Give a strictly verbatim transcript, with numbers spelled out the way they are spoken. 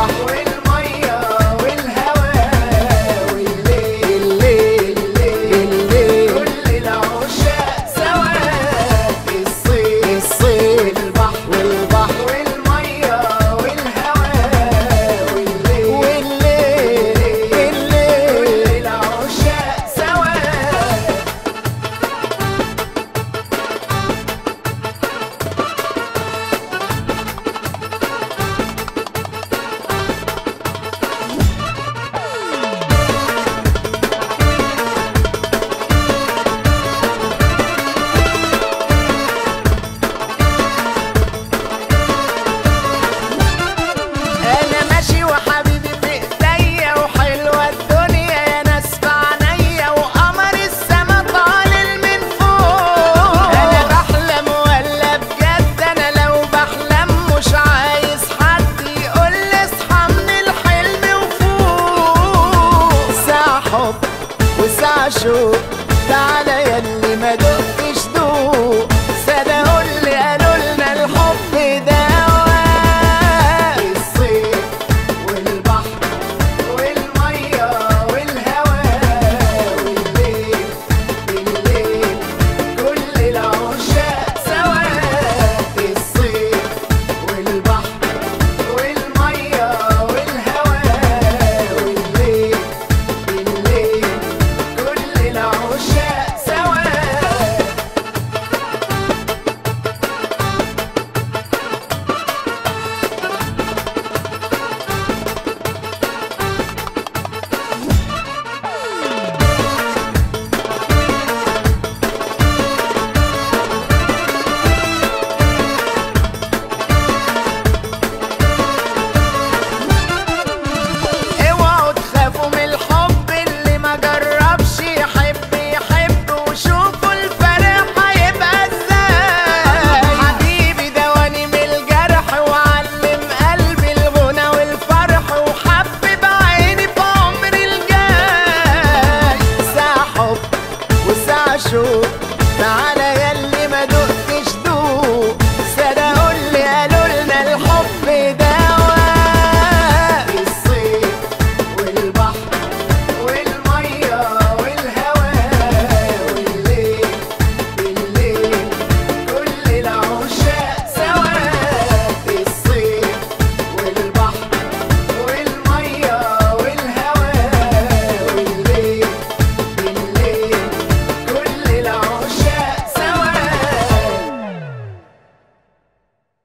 والبحر والمية والهواء والليل الليل الليل كل العشاق سوا. الصيف الصيف والبحر والبحر والمية والهواء والليل والليل الليل كل العشاق سوا. انا ماشي وحبيبي في ايديا وحلوه الدنيا يا ناس في عينيا وقمر السما طالع من فوق. انا بحلم ولا بجد؟ انا لو بحلم مش عايز حد يقول لي اصحى من الحلم وفوق. ساعه حب وساعه شوق